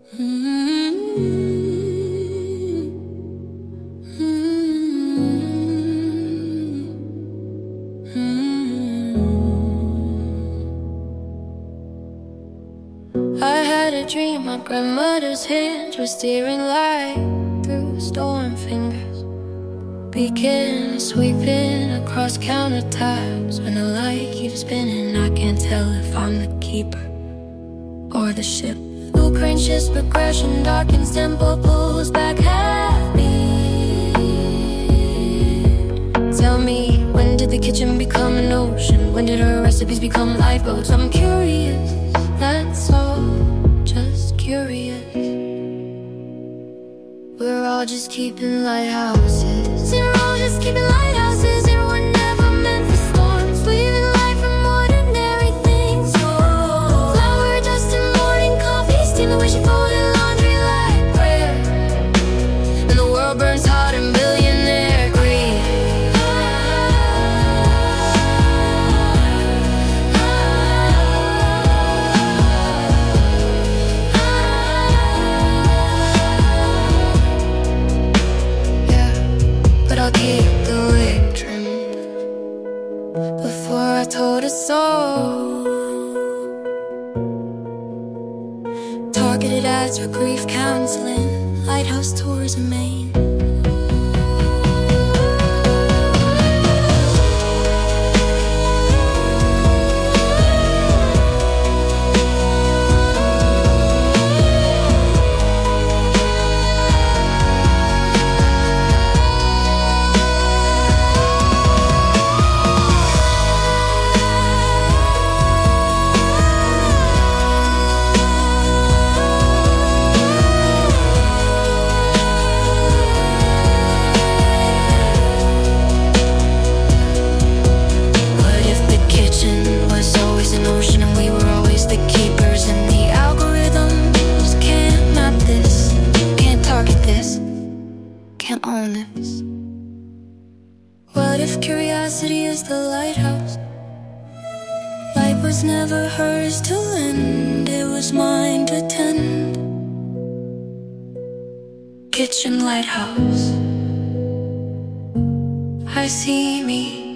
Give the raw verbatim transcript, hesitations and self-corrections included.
I had a dream my grandmother's hands were steering light through storm fingers, began sweeping across countertops. When the light keeps spinning, I can't tell if I'm the keeper or the ship. Blue crane shifts progression, darkens tempo, pulls back happy. Tell me, when did the kitchen become an ocean? When did her recipes become lifeboats? I'm curious, that's all, just curious. We're all just keeping lighthouses. We're all just keeping lighthouses. And we're never meant for storms. Leaving light from ordinary things. Oh, flower dust and morning coffee, stealing wishing folded laundry like prayer. And the world burns hot and billionaire greed. I'll keep the wick trimmed before I told a soul. Targeted ads for grief counseling, lighthouse tours in Maine. Can't own this. What if curiosity is the lighthouse? Light was never hers to lend, it was mine to tend. Kitchen lighthouse, I see me.